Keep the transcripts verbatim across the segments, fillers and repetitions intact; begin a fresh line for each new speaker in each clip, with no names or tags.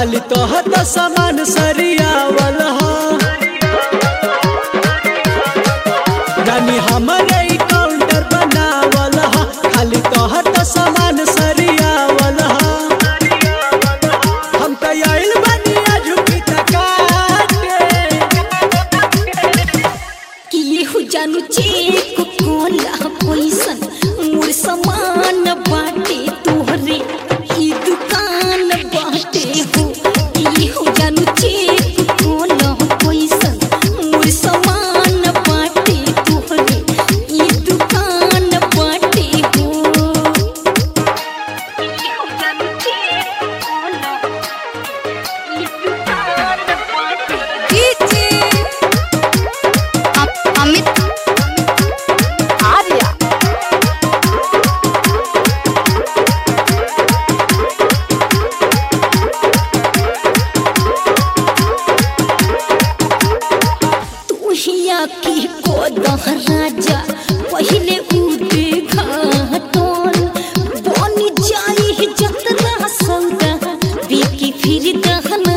खाली तोहर तो सामान सरियावल हा रानी हमरे काउंटर बनावल हा खाली तोहर तो सामान सरियावल हा हम तो आइल बानी झुकी तकाटे
कि ये हो जानू चेक कोला पैसन मोर सामान बाटे तोहरे ई दुकान बाटे हो ये हो जानू चेक कोला पैसन मोर सामान बाटे तोहरे ई दुकान बाटे हो ये हो जानू चेक कोला ई दुकान बाटे डीजे अमित आर्या तुहिया की कोदह राजा पहले उदे घाटोल बनी जाई जतरा सौदा बिकी फिर दहना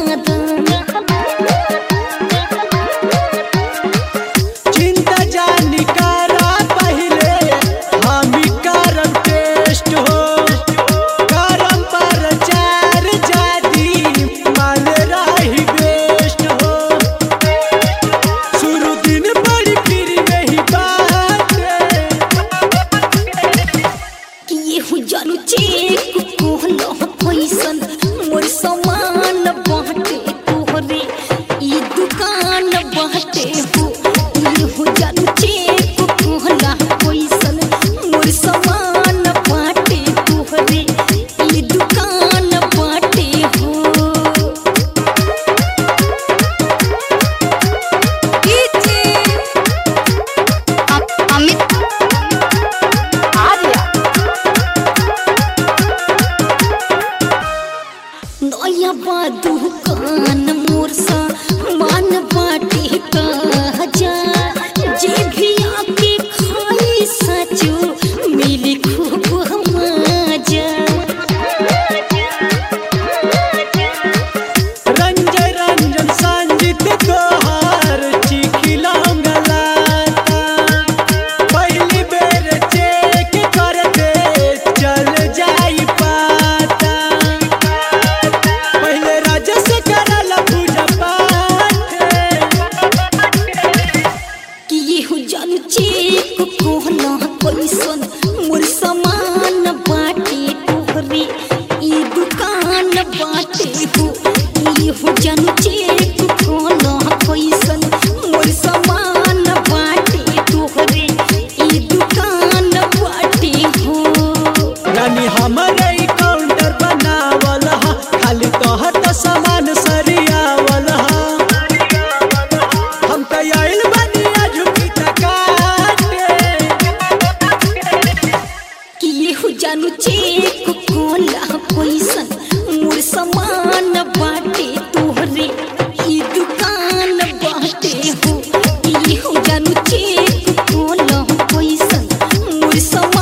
चिंता जानी करा पहले हम करम टेस्ट हो करम पर चार जादी माल राही बेस्ट हो शुरू दिन बड़ी फिर नहीं बात
कि ये हो जानू चेक कोहला पैसन मोर सामान बाटे तोहरे ई दुकान बाटे हो ये हो जानू चेक कोहला पैसन मोर सामान बाटे तोहरे ई दुकान बाटे हो डीजे अमित आर्या नया बादू कान मोर सा मान बाटे का जा जे भी आके खाई सचो मिली खूब मजा
रंजन रंजन संजित तोहार चिखिलाऊंगा लाता पहली बेर चेक कर दे चल जाई पाता पहले राजा से करला पूजा पाठ
कि ये हो जानू चेक कोहला पैसन मोर सामान बाटे तोहरे ई दुकान बाटे हो ये हो जानू चेक कोहला पैसन मोर सामान बाटे तोहरे ई दुकान बाटे हो
रानी हमरे काउंटर बनावल हा खाली तोहर तो सामान सरियावल हा हम तो आइल बानी झुकी तकाटे
कि ये हो जानू चेक कोला पैसन मोर सामान बाटे तोहरे ई दुकान बाटे हो ये हो जानू चेक कोला पैसन मोर सामान